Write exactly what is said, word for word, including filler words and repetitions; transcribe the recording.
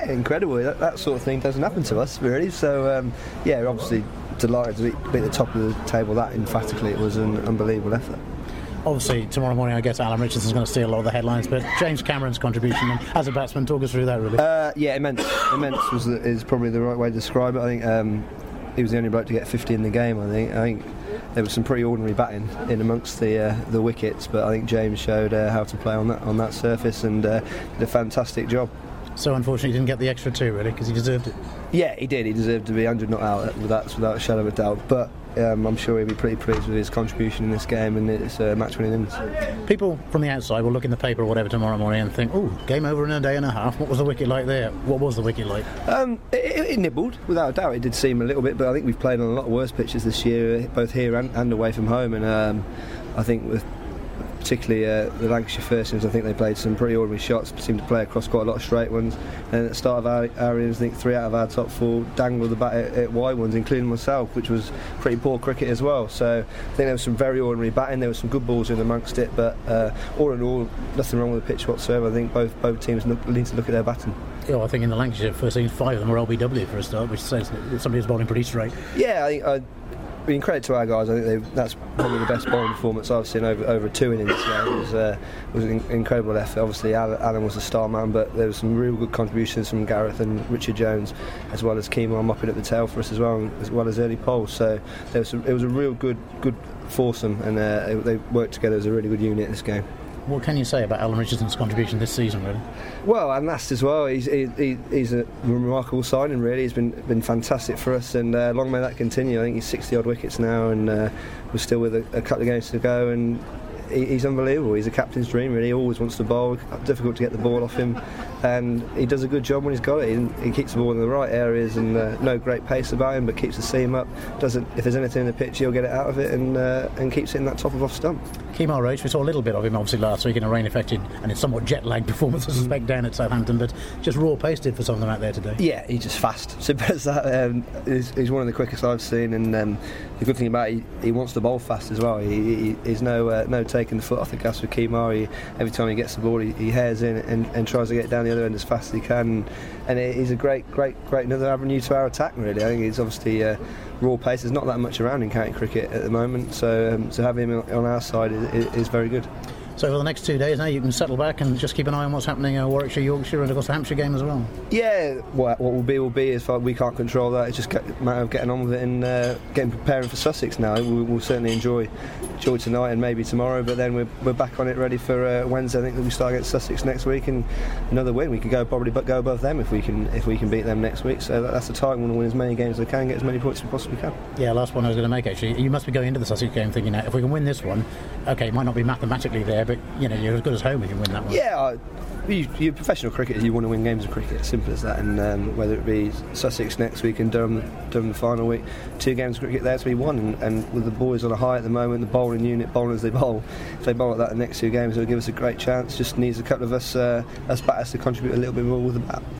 incredible. That, that sort of thing doesn't happen to us, really. So, um, yeah, obviously delighted to be, be at the top of the table that emphatically. It was an unbelievable effort. Obviously, tomorrow morning, I guess Alan Richardson's going to steal a lot of the headlines, but James Cameron's contribution as a batsman, talk us through that, really. Uh, yeah, immense. Immense was the, is probably the right way to describe it. I think um, he was the only bloke to get fifty in the game, I think. I think there was some pretty ordinary batting in amongst the uh, the wickets, but I think James showed uh, how to play on that on that surface and uh, did a fantastic job. So unfortunately he didn't get the extra two, really, because he deserved it. Yeah, he did. He deserved to be one hundred not out, that's without a shadow of a doubt. But um, I'm sure he'll be pretty pleased with his contribution in this game, and it's a match-winning innings. People from the outside will look in the paper or whatever tomorrow morning and think, oh, game over in a day and a half. What was the wicket like there? What was the wicket like? Um, it, it, it nibbled, without a doubt. It did seem a little bit, but I think we've played on a lot worse pitches this year, both here and, and away from home. And um, I think with particularly uh, the Lancashire first teams, I think they played some pretty ordinary shots, seemed to play across quite a lot of straight ones, and at the start of our, our innings, I think three out of our top four dangled the bat at, at wide ones, including myself, which was pretty poor cricket as well. So I think there was some very ordinary batting, there was some good balls in amongst it, but uh, all in all, nothing wrong with the pitch whatsoever. I think both both teams need to look at their batting. Yeah, I think in the Lancashire first team, five of them were L B W for a start, which says that somebody was bowling pretty straight. Yeah, I think I I mean, credit to our guys. I think they, that's probably the best bowling performance I've seen over over two innings. Yeah, it was, uh, it was an incredible effort. Obviously, Alan, Alan was the star man, but there was some real good contributions from Gareth and Richard Jones, as well as Kemar mopping at the tail for us as well, as well as early polls. So there was some, it was a real good good foursome, and uh, they, they worked together as a really good unit in this game. What can you say about Alan Richardson's contribution this season, really? Well, and last as well, he's he, he, he's a remarkable signing, really. He's been been fantastic for us, and uh, long may that continue. I think he's sixty odd wickets now, and uh, we're still with a, a couple of games to go, and he, he's unbelievable. He's a captain's dream, really. He always wants to bowl. Difficult to get the ball off him, and he does a good job when he's got it. He, he keeps the ball in the right areas, and uh, no great pace about him, but keeps the seam up. Doesn't if there's anything in the pitch, he'll get it out of it, and uh, and keeps hitting that top of off stump. Kemar Roach, we saw a little bit of him obviously last week in a rain-affected and it's somewhat jet-lagged performance, I suspect, down at Southampton, but just raw pasted for some of them out there today. Yeah, he's just fast. Simple as that. Um, he's, he's one of the quickest I've seen, and um, the good thing about it, he, he wants to bowl fast as well. He, he, he's no uh, no taking the foot off the gas with Kemar. He, every time he gets the ball, he, he hairs in and, and tries to get down the other end as fast as he can. And he's a great, great, great another avenue to our attack, really. I think he's obviously uh, raw pace. There's not that much around in county cricket at the moment, so um, to have him on our side is, is very good. So for the next two days now you can settle back and just keep an eye on what's happening in Warwickshire, Yorkshire and of course the Hampshire game as well. Yeah, what, what will be will be. As far we can't control that. It's just a matter of getting on with it and uh, getting preparing for Sussex now. We'll, we'll certainly enjoy enjoy tonight and maybe tomorrow, but then we're, we're back on it ready for uh, Wednesday. I think that we start against Sussex next week, and another win. We could go probably but go above them if we can if we can beat them next week. So that, that's the target. We want to win as many games as we can, get as many points as we possibly can. Yeah, last one I was going to make actually. You must be going into the Sussex game thinking that if we can win this one, okay, it might not be mathematically there, but you know you're as good as home if you win that one. Yeah, you, you're professional cricketers, you want to win games of cricket, simple as that. And um, whether it be Sussex next week and Durham, Durham the final week, two games of cricket there to be won. And, and with the boys on a high at the moment, the bowling unit bowling as they bowl, if they bowl like that in the next two games, it'll give us a great chance. Just needs a couple of us, uh, us batters to contribute a little bit more with the bat.